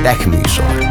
Tech műsor.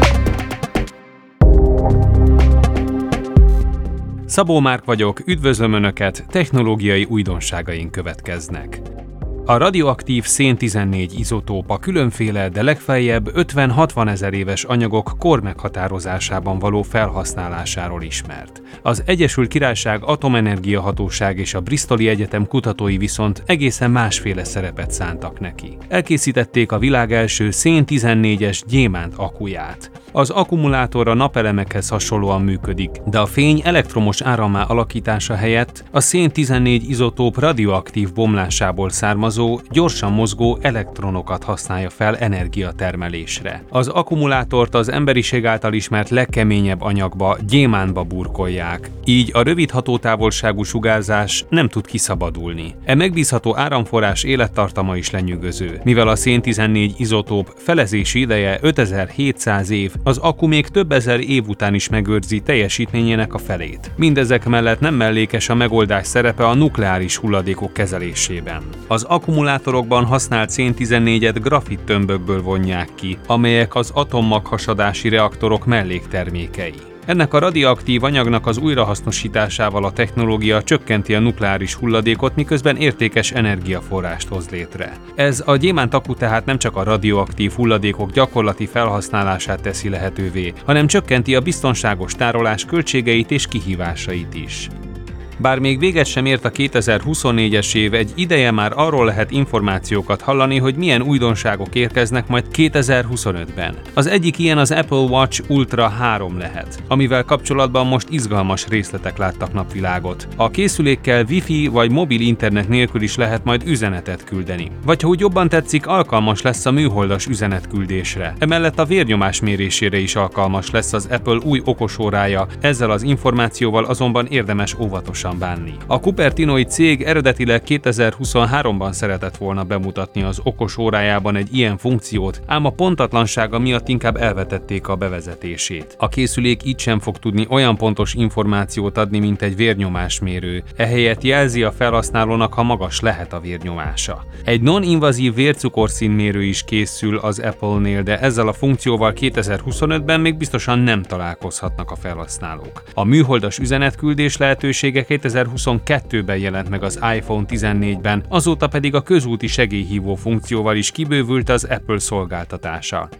Szabó Márk vagyok, üdvözlöm Önöket, technológiai újdonságaink következnek. A radioaktív szén-14 izotópa különféle, de legfeljebb 50-60 ezer éves anyagok kor meghatározásában való felhasználásáról ismert. Az Egyesült Királyság Atomenergia Hatóság és a Bristoli Egyetem kutatói viszont egészen másféle szerepet szántak neki. Elkészítették a világ első szén-14-es gyémánt akuját. Az akkumulátor a napelemekhez hasonlóan működik, de a fény elektromos árammá alakítása helyett a szén-14 izotóp radioaktív bomlásából származó, gyorsan mozgó elektronokat használja fel energiatermelésre. Az akkumulátort az emberiség által ismert legkeményebb anyagba, gyémántba burkolják, így a rövid hatótávolságú sugárzás nem tud kiszabadulni. E megbízható áramforrás élettartama is lenyűgöző. Mivel a szén-14 izotóp felezési ideje 5700 év, az akku még több ezer év után is megőrzi teljesítményének a felét. Mindezek mellett nem mellékes a megoldás szerepe a nukleáris hulladékok kezelésében. Az akkumulátorokban használt szén-14-et grafit tömbökből vonják ki, amelyek az atommaghasadási reaktorok melléktermékei. Ennek a radioaktív anyagnak az újrahasznosításával a technológia csökkenti a nukleáris hulladékot, miközben értékes energiaforrást hoz létre. Ez a gyémánt akku tehát nem csak a radioaktív hulladékok gyakorlati felhasználását teszi lehetővé, hanem csökkenti a biztonságos tárolás költségeit és kihívásait is. Bár még véget sem ért a 2024-es év, egy ideje már arról lehet információkat hallani, hogy milyen újdonságok érkeznek majd 2025-ben. Az egyik ilyen az Apple Watch Ultra 3 lehet, amivel kapcsolatban most izgalmas részletek láttak napvilágot. A készülékkel Wi-Fi vagy mobil internet nélkül is lehet majd üzenetet küldeni. Vagy ha úgy jobban tetszik, alkalmas lesz a műholdas üzenetküldésre. Emellett a vérnyomás mérésére is alkalmas lesz az Apple új okosórája, ezzel az információval azonban érdemes óvatosan bánni. A Cupertinoi cég eredetileg 2023-ban szeretett volna bemutatni az okos órájában egy ilyen funkciót, ám a pontatlansága miatt inkább elvetették a bevezetését. A készülék így sem fog tudni olyan pontos információt adni, mint egy vérnyomásmérő. Ehelyett jelzi a felhasználónak, ha magas lehet a vérnyomása. Egy non-invazív vércukorszínmérő is készül az Apple-nél, de ezzel a funkcióval 2025-ben még biztosan nem találkozhatnak a felhasználók. A műholdas üzenetküldés lehetősége 2022-ben jelent meg az iPhone 14-ben, azóta pedig a közúti segélyhívó funkcióval is kibővült az Apple szolgáltatása.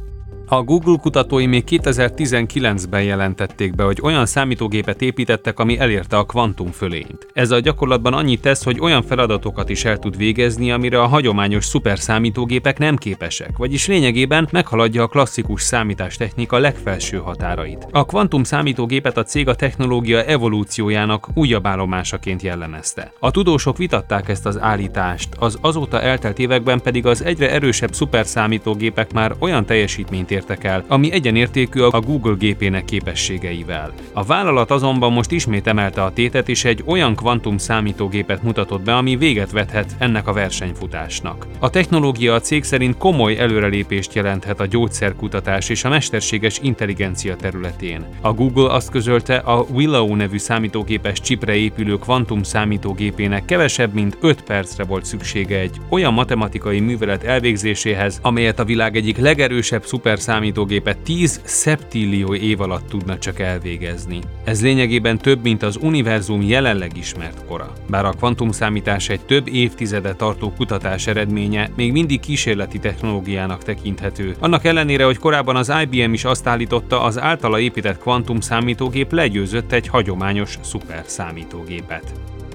A Google kutatói még 2019-ben jelentették be, hogy olyan számítógépet építettek, ami elérte a kvantumfölényt. Ez a gyakorlatban annyit tesz, hogy olyan feladatokat is el tud végezni, amire a hagyományos szuperszámítógépek nem képesek, vagyis lényegében meghaladja a klasszikus számítástechnika legfelső határait. A kvantum számítógépet a cég a technológia evolúciójának újabb állomásaként jellemezte. A tudósok vitatták ezt az állítást, az azóta eltelt években pedig az egyre erősebb szuperszámítógépek már olyan teljesítményt értek el, ami egyenértékű a Google gépének képességeivel. A vállalat azonban most ismét emelte a tétet, és egy olyan kvantum számítógépet mutatott be, ami véget vethet ennek a versenyfutásnak. A technológia a cég szerint komoly előrelépést jelenthet a gyógyszerkutatás és a mesterséges intelligencia területén. A Google azt közölte, a Willow nevű számítógépes csipre épülő kvantum számítógépének kevesebb mint 5 percre volt szüksége egy olyan matematikai művelet elvégzéséhez, amelyet a világ egyik legerősebb szuperszámítógépet 10 szeptillió év alatt tudna csak elvégezni. Ez lényegében több, mint az univerzum jelenleg ismert kora. Bár a kvantumszámítás egy több évtizede tartó kutatás eredménye, még mindig kísérleti technológiának tekinthető. Annak ellenére, hogy korábban az IBM is azt állította, az általa épített kvantumszámítógép legyőzött egy hagyományos szuperszámítógépet.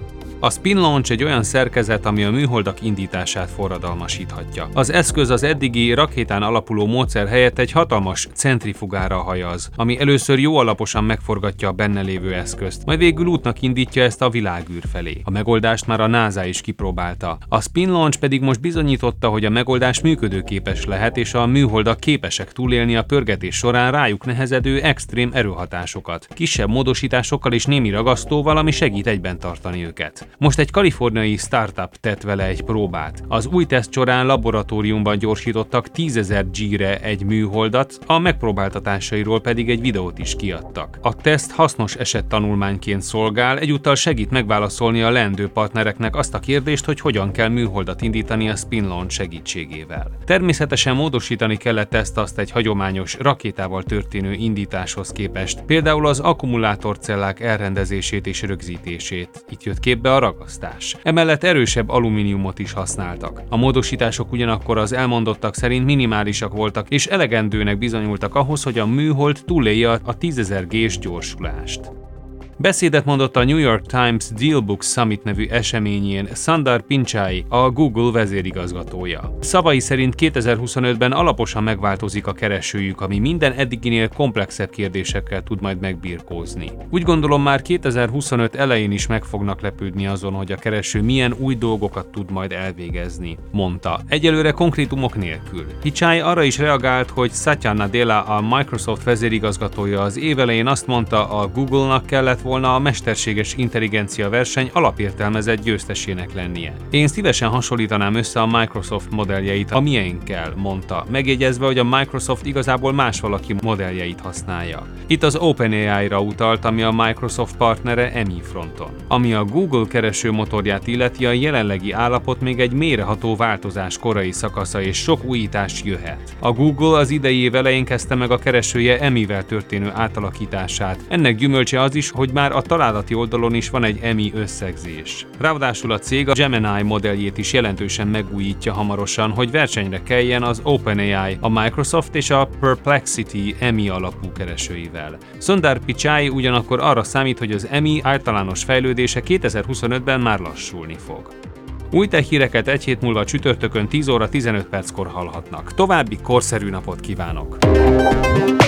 A Spin Launch egy olyan szerkezet, ami a műholdak indítását forradalmasíthatja. Az eszköz az eddigi rakétán alapuló módszer helyett egy hatalmas centrifugára hajaz, ami először jó alaposan megforgatja a benne lévő eszközt, majd végül útnak indítja ezt a világűr felé. A megoldást már a NASA is kipróbálta. A Spin Launch pedig most bizonyította, hogy a megoldás működőképes lehet, és a műholdak képesek túlélni a pörgetés során rájuk nehezedő extrém erőhatásokat, kisebb módosításokkal és némi ragasztóval, ami segít egyben tartani őket. Most egy kaliforniai startup tett vele egy próbát. Az új teszt során laboratóriumban gyorsítottak 10.000 G-re egy műholdat, a megpróbáltatásairól pedig egy videót is kiadtak. A teszt hasznos esettanulmányként szolgál, egyúttal segít megválaszolni a leendő partnereknek azt a kérdést, hogy hogyan kell műholdat indítani a spin launch segítségével. Természetesen módosítani kellett ezt azt egy hagyományos rakétával történő indításhoz képest, például az akkumulátorcellák elrendezését és rögzítését. Itt jött képbe a ragasztás. Emellett erősebb alumíniumot is használtak. A módosítások ugyanakkor az elmondottak szerint minimálisak voltak és elegendőnek bizonyultak ahhoz, hogy a műhold túlélje a 10.000 G-s gyorsulást. Beszédet mondott a New York Times DealBook Summit nevű eseményén Sundar Pichai, a Google vezérigazgatója. Szavai szerint 2025-ben alaposan megváltozik a keresőjük, ami minden eddiginél komplexebb kérdésekkel tud majd megbirkózni. Úgy gondolom, már 2025 elején is meg fognak lepődni azon, hogy a kereső milyen új dolgokat tud majd elvégezni, mondta. Egyelőre konkrétumok nélkül. Pichai arra is reagált, hogy Satya Nadella, a Microsoft vezérigazgatója az év elején azt mondta, a Google-nak kellett volna a mesterséges intelligencia verseny alapértelmezett győztesének lennie. Én szívesen hasonlítanám össze a Microsoft modelljeit a mieinkkel, mondta, megjegyezve, hogy a Microsoft igazából más valaki modelljeit használja. Itt az OpenAI-ra utalt, ami a Microsoft partnere EMI fronton. Ami a Google keresőmotorját illeti, a jelenlegi állapot még egy mélyreható változás korai szakasza és sok újítás jöhet. A Google az idei év elején kezdte meg a keresője EMI-vel történő átalakítását. Ennek gyümölcse az is, hogy már a találati oldalon is van egy EMI összegzés. Ráadásul a cég a Gemini modelljét is jelentősen megújítja hamarosan, hogy versenyre keljen az OpenAI, a Microsoft és a Perplexity EMI alapú keresőivel. Sundar Pichai ugyanakkor arra számít, hogy az EMI általános fejlődése 2025-ben már lassulni fog. Új tech híreket egy hét múlva csütörtökön 10 óra 15 perckor hallhatnak. További korszerű napot kívánok!